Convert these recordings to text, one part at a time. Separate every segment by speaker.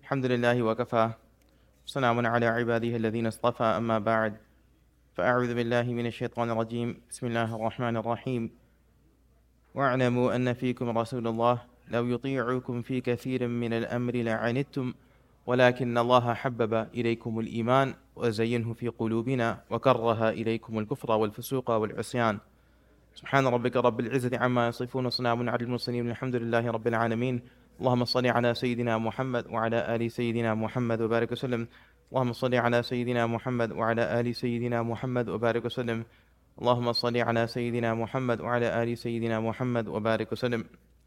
Speaker 1: الحمد لله وكفى سلام على عباده الذين اصطفى أما بعد فأعوذ بالله من الشيطان الرجيم بسم الله الرحمن الرحيم واعلموا أن فيكم رسول الله لو يطيعكم في كثير من الأمر لعنتم ولكن الله حبب إليكم الإيمان وزينه في قلوبنا وكره إليكم الكفر والفسوق والعصيان سبحان ربك رب العزة عما يصفون وسلام على المرسلين الحمد لله رب العالمين اللهم صل على سيدنا محمد وعلى آل سيدنا محمد وبارك وسلم اللهم صل على سيدنا محمد وعلى آل سيدنا محمد وبارك وسلم اللهم صل على سيدنا محمد وعلى آل سيدنا محمد وبارك وسلم.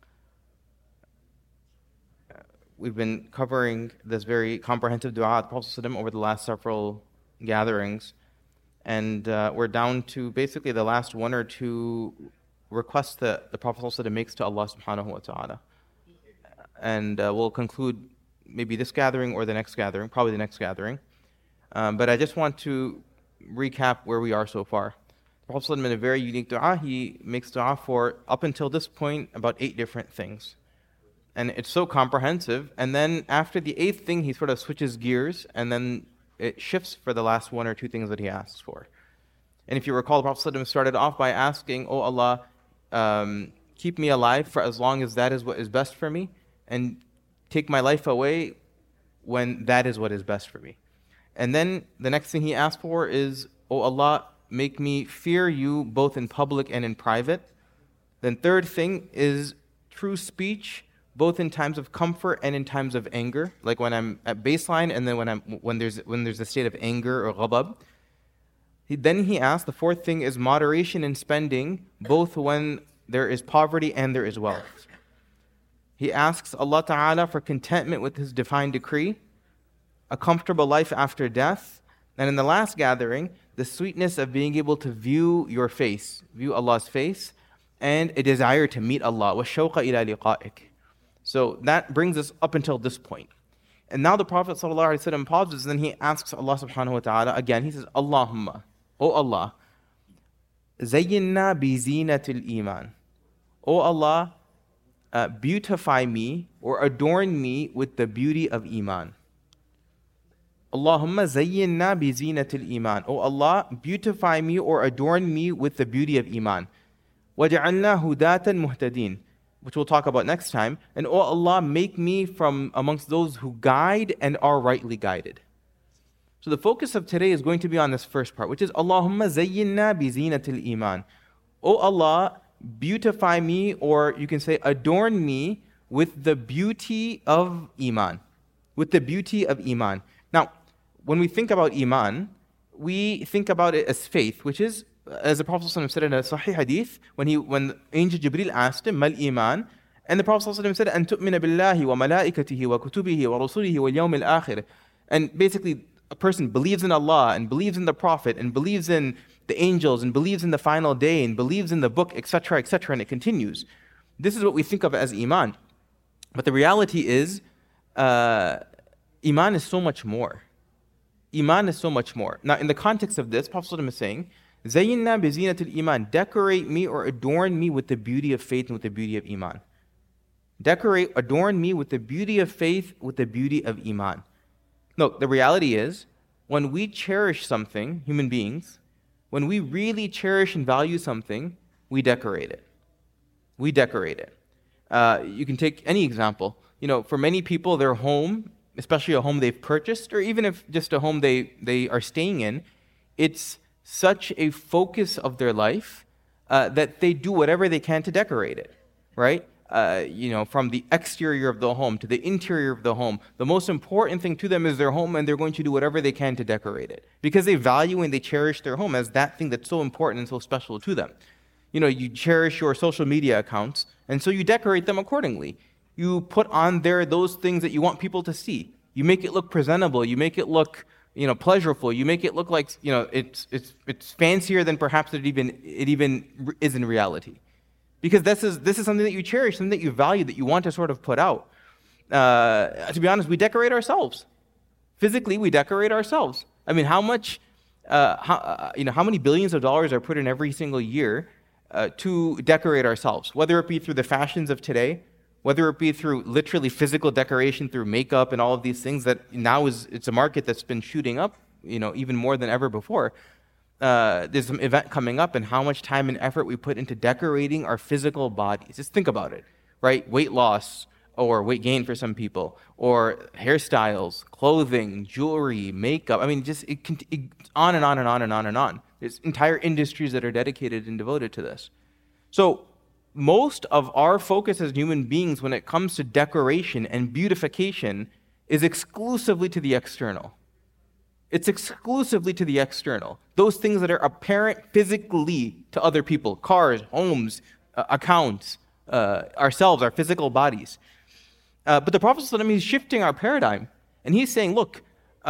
Speaker 1: We've been covering this very comprehensive dua of the Prophet ﷺ over the last several gatherings, and we're down to basically the last one or two requests that the Prophet ﷺ makes to Allah subhanahu wa ta'ala. And we'll conclude maybe this gathering or the next gathering, probably the next gathering. But I just want to recap where we are so far. The Prophet ﷺ in a very unique dua, he makes dua for, up until this point, about 8 different things. And it's so comprehensive. And then after the 8th thing, he sort of switches gears, and then it shifts for the last 1 or 2 things that he asks for. And if you recall, the Prophet ﷺ started off by asking, "Oh Allah, keep me alive for as long as that is what is best for me, and take my life away when that is what is best for me." And then the next thing he asked for is, "Oh Allah, make me fear you both in public and in private." Then third thing is true speech, both in times of comfort and in times of anger, like when I'm at baseline and then when there's a state of anger or ghadab. Then he asked, the fourth thing is moderation in spending, both when there is poverty and there is wealth. He asks Allah Ta'ala for contentment with His divine decree, a comfortable life after death, and in the last gathering, the sweetness of being able to view your face, view Allah's face, and a desire to meet Allah. وَالشَّوْقَ إِلَى لِقَائِكَ. So that brings us up until this point. And now the Prophet ﷺ pauses, and then he asks Allah subhanahu wa ta'ala again. He says, Allahumma, O Allah, zayyinna bi zinatil iman. O Allah, beautify me or adorn me with the beauty of Iman. Allahumma zayyinna bi zinatil iman. O Allah, beautify me or adorn me with the beauty of Iman. Waj'alna hudatan muhtadin, which we'll talk about next time. And O Allah, make me from amongst those who guide and are rightly guided. So the focus of today is going to be on this first part, which is Allahumma zayyinna bi zinatil iman. O Allah, beautify me, or you can say adorn me with the beauty of Iman. With the beauty of Iman. Now, when we think about Iman, we think about it as faith, which is, as the Prophet ﷺ said in a Sahih Hadith, when Angel Jibreel asked him, Mal Iman? And the Prophet ﷺ said, An tu'mina billahi wa malaikatihi wa kutubihi wa rasulihi wa yawm al-akhir. And basically, a person believes in Allah and believes in the Prophet and believes in the angels and believes in the final day and believes in the book, etc., and it continues. This is what we think of as Iman. But the reality is, Iman is so much more. Iman is so much more. Now, in the context of this, Prophet ﷺ is saying, Zayyinna bi zinatil iman. Decorate me or adorn me with the beauty of faith and with the beauty of Iman. Decorate, adorn me with the beauty of faith, with the beauty of Iman. Look, the reality is, when we cherish something, human beings, when we really cherish and value something, we decorate it. We decorate it. You can take any example. For many people, their home, especially a home they've purchased, or even if just a home they are staying in, it's such a focus of their life that they do whatever they can to decorate it, right? From the exterior of the home to the interior of the home, the most important thing to them is their home, and they're going to do whatever they can to decorate it because they value and they cherish their home as that thing that's so important and so special to them. You cherish your social media accounts, and so you decorate them accordingly. You put on there those things that you want people to see. You make it look presentable. You make it look, pleasurable. You make it look like, it's fancier than perhaps it even is in reality. Because this is something that you cherish, something that you value, that you want to sort of put out. To be honest, we decorate ourselves. Physically, we decorate ourselves. I mean, how many billions of dollars are put in every single year to decorate ourselves, whether it be through the fashions of today, whether it be through literally physical decoration, through makeup and all of these things that now it's a market that's been shooting up, even more than ever before. There's some event coming up, and how much time and effort we put into decorating our physical bodies. Just think about it, right? Weight loss or weight gain for some people, or hairstyles, clothing, jewelry, makeup. I mean, just on and on and on and on and on. There's entire industries that are dedicated and devoted to this. So most of our focus as human beings when it comes to decoration and beautification is exclusively to the external. It's exclusively to the external. Those things that are apparent physically to other people, cars, homes, accounts, ourselves, our physical bodies. But the Prophet ﷺ, he's shifting our paradigm. And he's saying, look,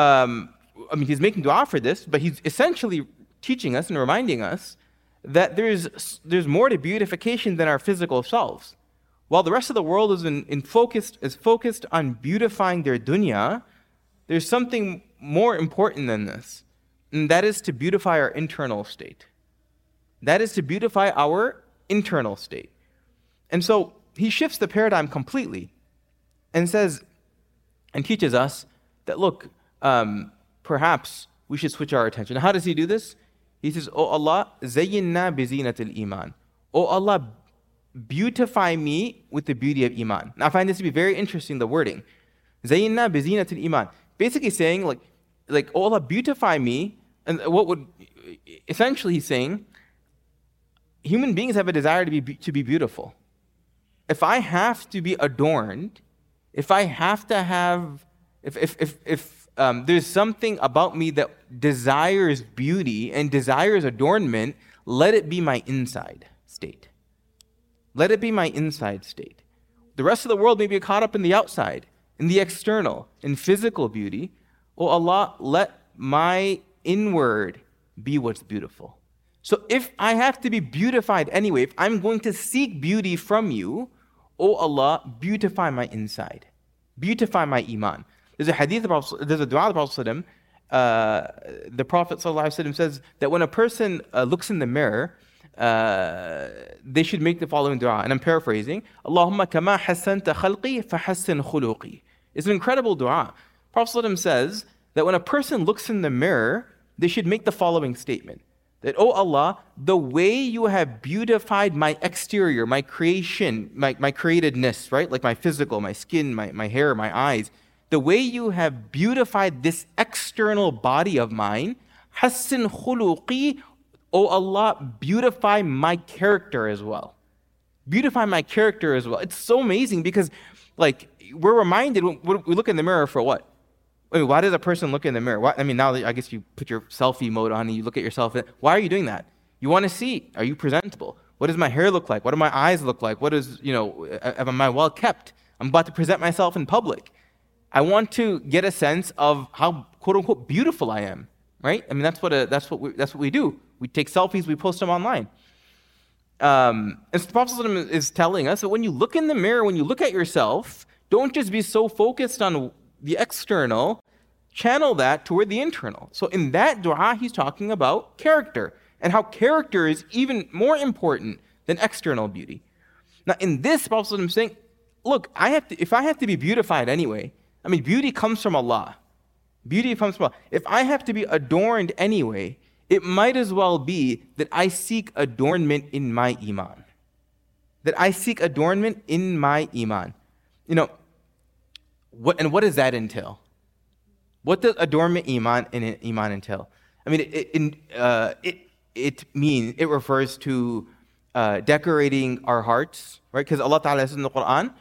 Speaker 1: he's making dua for this, but he's essentially teaching us and reminding us that there's more to beautification than our physical selves. While the rest of the world is focused on beautifying their dunya, there's something more important than this, and that is to beautify our internal state. That is to beautify our internal state. And so he shifts the paradigm completely and says and teaches us that, look, perhaps we should switch our attention. How does he do this? He says, "O Allah, zayyinna bi zinatil iman." O Allah, beautify me with the beauty of iman. Now I find this to be very interesting, the wording. Zayyinna bi zinatil iman. Basically saying, like, oh Allah, beautify me. And essentially he's saying, human beings have a desire to be beautiful. If I have to be adorned, if I have to have, if there's something about me that desires beauty and desires adornment, let it be my inside state. Let it be my inside state. The rest of the world may be caught up in the outside, in the external, in physical beauty. Oh Allah, let my inward be what's beautiful. So if I have to be beautified anyway, if I'm going to seek beauty from you, oh Allah, beautify my inside. Beautify my iman. There's a hadith, there's a dua of the Prophet the Prophet ﷺ says that when a person looks in the mirror, they should make the following dua. And I'm paraphrasing. Allahumma kama hassanta khalqi fahassin khuluqi. It's an incredible dua. Prophet ﷺ says that when a person looks in the mirror, they should make the following statement. That, oh Allah, the way you have beautified my exterior, my creation, my createdness, right? Like my physical, my skin, my hair, my eyes. The way you have beautified this external body of mine, hassin khuluqi, oh Allah, beautify my character as well. Beautify my character as well. It's so amazing because, we're reminded, we look in the mirror for what? I mean, why does a person look in the mirror? Now that I guess you put your selfie mode on and you look at yourself. Why are you doing that? You want to see, are you presentable? What does my hair look like? What do my eyes look like? Am I well kept? I'm about to present myself in public. I want to get a sense of how quote unquote beautiful I am, right? I mean, that's what we do. We take selfies, we post them online. And so the Prophet ﷺ is telling us that when you look in the mirror, when you look at yourself, don't just be so focused on the external, channel that toward the internal. So in that dua, he's talking about character and how character is even more important than external beauty. Now in this, the Prophet is saying, look, if I have to be beautified anyway, beauty comes from Allah. Beauty comes from Allah. If I have to be adorned anyway, it might as well be that I seek adornment in my iman. That I seek adornment in my iman. What does that entail? What does adornment iman entail? It refers to decorating our hearts, right? Because Allah Ta'ala says in the Quran,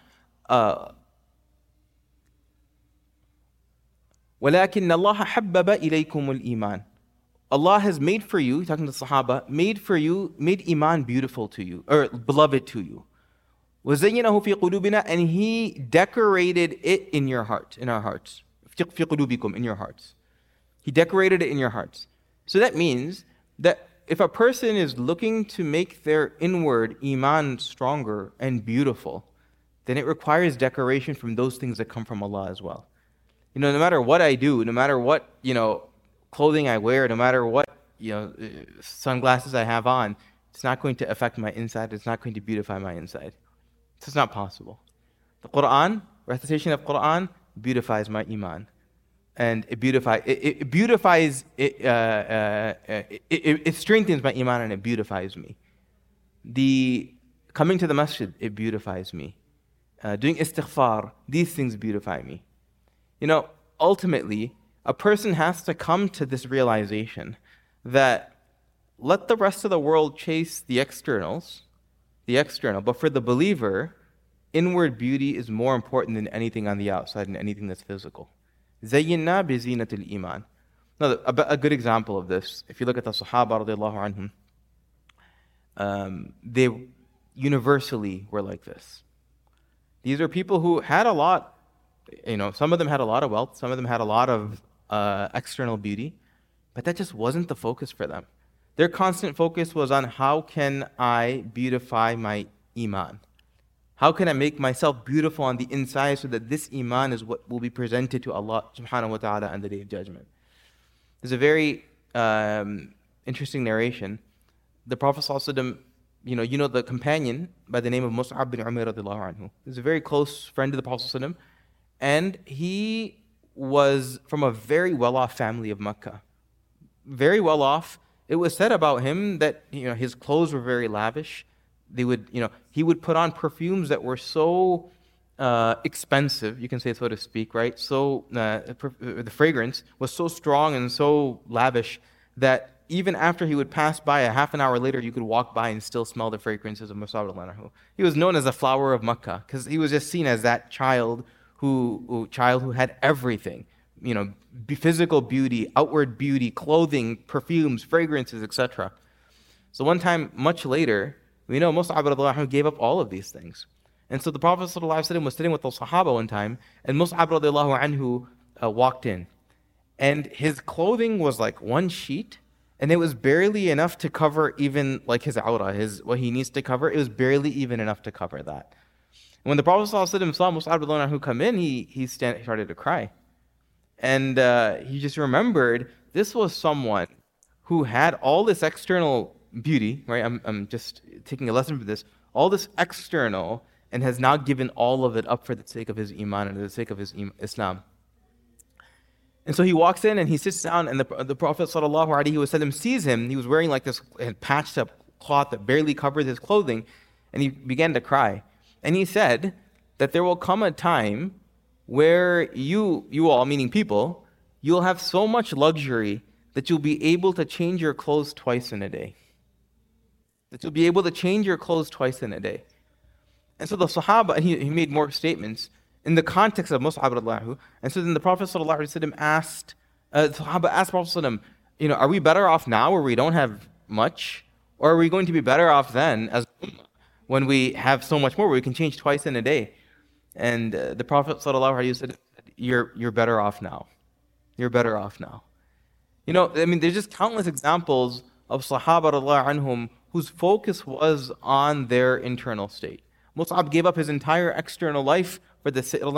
Speaker 1: وَلَكِنَّ اللَّهَ حَبَّبَ إِلَيْكُمُ الْإِيمَانِ. Allah has made for you, talking to the Sahaba, made iman beautiful to you, or beloved to you. وَزَيَّنَهُ فِي قُلُوبِنَا, and He decorated it in your heart, in our hearts. فِي قُلُوبِكُمْ, in your hearts. He decorated it in your hearts. So that means that if a person is looking to make their inward iman stronger and beautiful, then it requires decoration from those things that come from Allah as well. No matter what I do, no matter what, clothing I wear, no matter what, sunglasses I have on, it's not going to affect my inside. It's not going to beautify my inside. It's not possible, The Quran, recitation of Quran, beautifies my iman. And it beautifies, it strengthens my iman and it beautifies me. The coming to the masjid, it beautifies me. Doing istighfar, these things beautify me. Ultimately, a person has to come to this realization that let the rest of the world chase the external, but for the believer, inward beauty is more important than anything on the outside and anything that's physical. Zayyinna bi zinatil iman. Now, a good example of this, if you look at the Sahaba radiallahu anhum, they universally were like this. These are people who had a lot, some of them had a lot of wealth, some of them had a lot of external beauty, but that just wasn't the focus for them. Their constant focus was on how can I beautify my iman? How can I make myself beautiful on the inside so that this iman is what will be presented to Allah subhanahu wa ta'ala on the Day of Judgment? There's a very interesting narration. The Prophet ﷺ, the companion by the name of Mus'ab bin Umair radiallahu anhu. He's a very close friend of the Prophet ﷺ, and he was from a very well-off family of Mecca. Very well-off. It was said about him that his clothes were very lavish. He would put on perfumes that were so expensive, you can say so to speak, right? So the fragrance was so strong and so lavish that even after he would pass by, a half an hour later, you could walk by and still smell the fragrances of Mus'ab radiallahu anhu. He was known as the flower of Makkah because he was just seen as that child who had everything, physical beauty, outward beauty, clothing, perfumes, fragrances, etc. So one time, much later, we know Mus'ab radiallahu anhu gave up all of these things. And so the Prophet ﷺ was sitting with the Sahaba one time, and Mus'ab radiallahu anhu walked in. And his clothing was like one sheet, and it was barely enough to cover even like his awrah, what he needs to cover. It was barely even enough to cover that. And when the Prophet ﷺ saw Mus'ab radiallahu anhu come in, he started to cry. And he just remembered this was someone who had all this external beauty, right? I'm just taking a lesson from this. All this external, and has now given all of it up for the sake of his iman and for the sake of his Islam. And so he walks in and he sits down, and the Prophet ﷺ sees him. He was wearing like this patched up cloth that barely covered his clothing, and he began to cry. And he said that there will come a time where you all, meaning people, you'll have so much luxury that you'll be able to change your clothes twice in a day. That you'll be able to change your clothes twice in a day. And so the Sahaba, and he made more statements in the context of Mus'ab radiallahu anhu. And so then the Prophet ﷺ asked, the Sahaba asked Prophet ﷺ, are we better off now where we don't have much? Or are we going to be better off then as when we have so much more where we can change twice in a day? And the Prophet ﷺ said, you're better off now. You're better off now. There's just countless examples of Sahaba radiallahu anhum whose focus was on their internal state. Mus'ab gave up his entire external life for the sake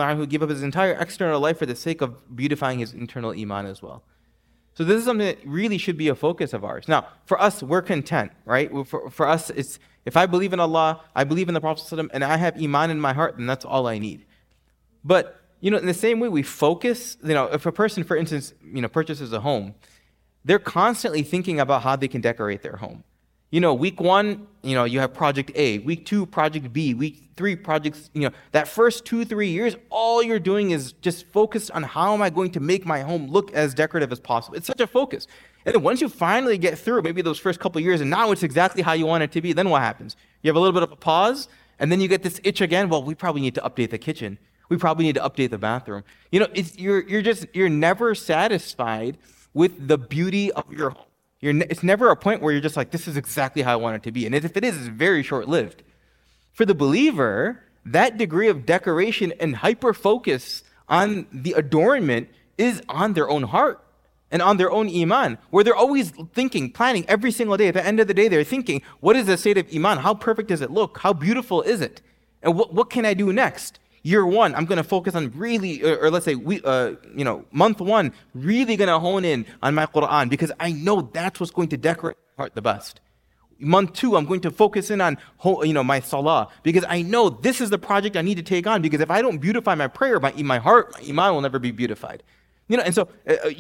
Speaker 1: of beautifying his internal iman as well. So this is something that really should be a focus of ours. Now, for us, we're content, right? For us, it's if I believe in Allah, I believe in the Prophet ﷺ, and I have iman in my heart, then that's all I need. But in the same way we focus, if a person, for instance, purchases a home, they're constantly thinking about how they can decorate their home. Week 1, you have project A. Week 2, project B. Week 3, projects, that first 2-3 years, all you're doing is just focused on how am I going to make my home look as decorative as possible. It's such a focus. And then once you finally get through maybe those first couple of years and now it's exactly how you want it to be, then what happens? You have a little bit of a pause, and then you get this itch again. Well, we probably need to update the kitchen. We probably need to update the bathroom. You're never satisfied with the beauty of your home. It's never a point where you're just like, this is exactly how I want it to be. And if it is, it's very short-lived. For the believer, that degree of decoration and hyper-focus on the adornment is on their own heart and on their own iman, where they're always thinking, planning every single day. At the end of the day, they're thinking, what is the state of iman? How perfect does it look? How beautiful is it? And what can I do next? Year 1, I'm going to focus on really, or let's say, month 1, really going to hone in on my Quran because I know that's what's going to decorate my heart the best. Month 2, I'm going to focus in on my salah, because I know this is the project I need to take on, because if I don't beautify my prayer, my heart, my iman will never be beautified. And so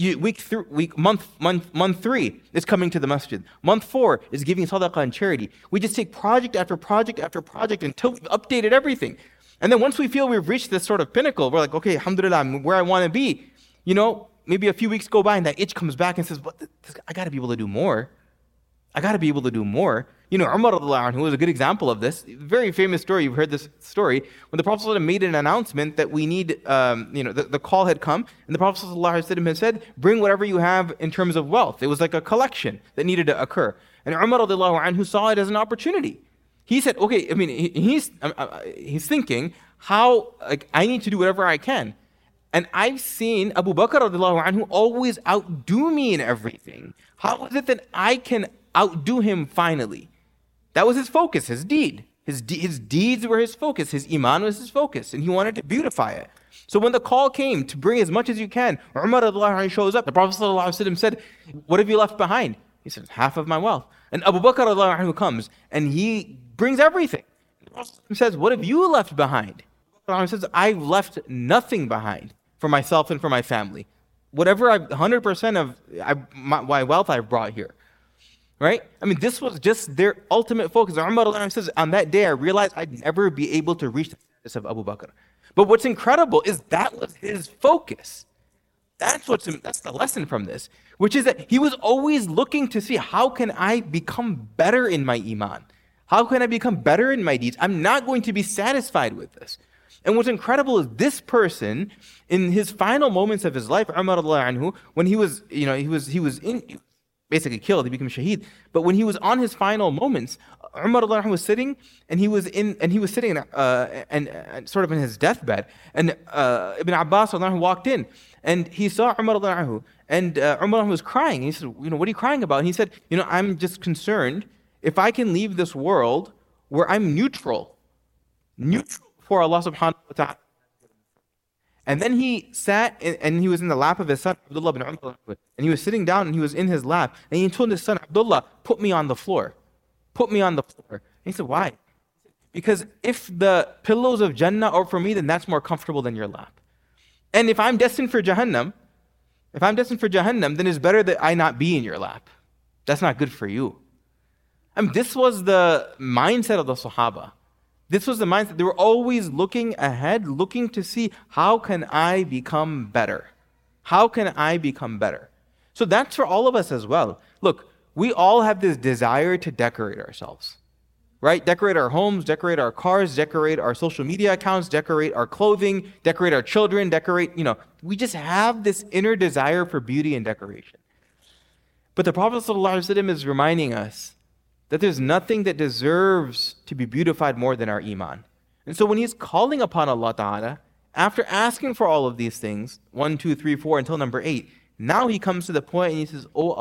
Speaker 1: month 3 is coming to the masjid. Month 4 is giving sadaqah and charity. We just take project after project after project until we've updated everything. And then once we feel we've reached this sort of pinnacle, we're like, okay, alhamdulillah, I'm where I want to be. Maybe a few weeks go by and that itch comes back and says, I got to be able to do more. Umar radiallahu anhu was a good example of this. Very famous story. You've heard this story. When the Prophet ﷺ made an announcement that we need, the call had come, and the Prophet ﷺ had said, bring whatever you have in terms of wealth. It was like a collection that needed to occur. And Umar radiallahu anhu saw it as an opportunity. He said, okay, he's thinking, how, I need to do whatever I can. And I've seen Abu Bakr radiallahu anhu always outdo me in everything. How is it that I can outdo him finally? That was his focus, his deed. His deeds were his focus. His iman was his focus. And he wanted to beautify it. So when the call came to bring as much as you can, Umar radiallahu anhu shows up. The Prophet ﷺ said, what have you left behind? He said, half of my wealth. And Abu Bakr radiallahu anhu comes and he brings everything. The Prophet says, what have you left behind? The Prophet says, I've left nothing behind for myself and for my family. Whatever 100% of my wealth I've brought here. Right? This was just their ultimate focus. Umar says, on that day I realized I'd never be able to reach the status of Abu Bakr. But what's incredible is that was his focus. That's the lesson from this, which is that he was always looking to see, how can I become better in my iman? How can I become better in my deeds? I'm not going to be satisfied with this. And what's incredible is this person, in his final moments of his life, Umar radiallahu anhu, when he was basically killed, he became shaheed. But when he was on his final moments, Umar radiallahu anhu was sitting, and he was sitting sort of in his deathbed. And Ibn Abbas radiallahu anhu walked in, and he saw Umar radiallahu anhu, and Umar was crying. He said, what are you crying about? And he said, I'm just concerned if I can leave this world where I'm neutral for Allah subhanahu wa ta'ala. And then he sat and he was in the lap of his son, Abdullah bin Umar, and he was sitting down and he was in his lap, and he told his son, Abdullah, put me on the floor. Put me on the floor. And he said, why? Because if the pillows of Jannah are for me, then that's more comfortable than your lap. And if I'm destined for Jahannam, then it's better that I not be in your lap. That's not good for you. This was the mindset of the Sahaba. This was the mindset. They were always looking ahead, looking to see, how can I become better? How can I become better? So that's for all of us as well. Look, we all have this desire to decorate ourselves, right? Decorate our homes, decorate our cars, decorate our social media accounts, decorate our clothing, decorate our children, we just have this inner desire for beauty and decoration. But the Prophet ﷺ is reminding us that there's nothing that deserves to be beautified more than our iman. And so when he's calling upon Allah Ta'ala, after asking for all of these things, 1, 2, 3, 4, until number 8, now he comes to the point and he says, O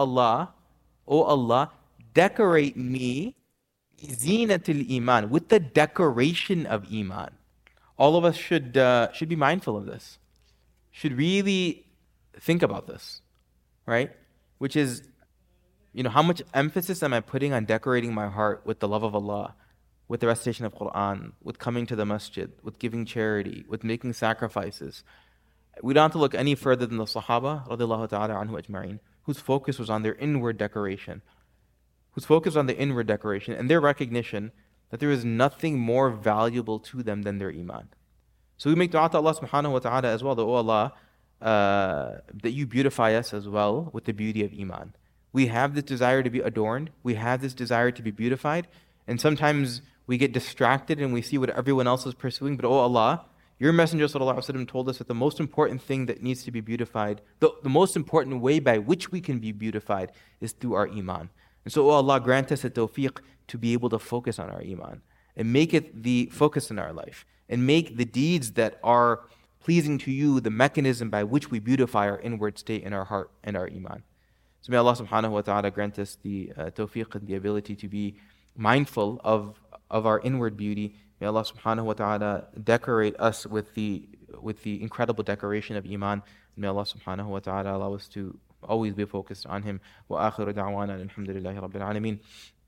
Speaker 1: Allah, decorate me, zinatul iman, with the decoration of iman. All of us should be mindful of this. Should really think about this, right? Which is, how much emphasis am I putting on decorating my heart with the love of Allah, with the recitation of Quran, with coming to the masjid, with giving charity, with making sacrifices? We don't have to look any further than the Sahaba, radiallahu ta'ala anhu ajma'in, whose focus was on their inward decoration, and their recognition that there is nothing more valuable to them than their iman. So we make dua to Allah subhanahu wa ta'ala as well, that, O Allah, that you beautify us as well with the beauty of iman. We have this desire to be adorned. We have this desire to be beautified. And sometimes we get distracted and we see what everyone else is pursuing. But, oh Allah, your Messenger ﷺ told us that the most important thing that needs to be beautified, the most important way by which we can be beautified is through our iman. And so, oh Allah, grant us a tawfiq to be able to focus on our iman and make it the focus in our life, and make the deeds that are pleasing to you the mechanism by which we beautify our inward state in our heart and our iman. So may Allah subhanahu wa ta'ala grant us the tawfiq and the ability to be mindful of our inward beauty. May Allah subhanahu wa ta'ala decorate us with the incredible decoration of iman. May Allah subhanahu wa ta'ala allow us to always be focused on Him. Wa akhiru da'wana alhamdulillahi rabbil alameen.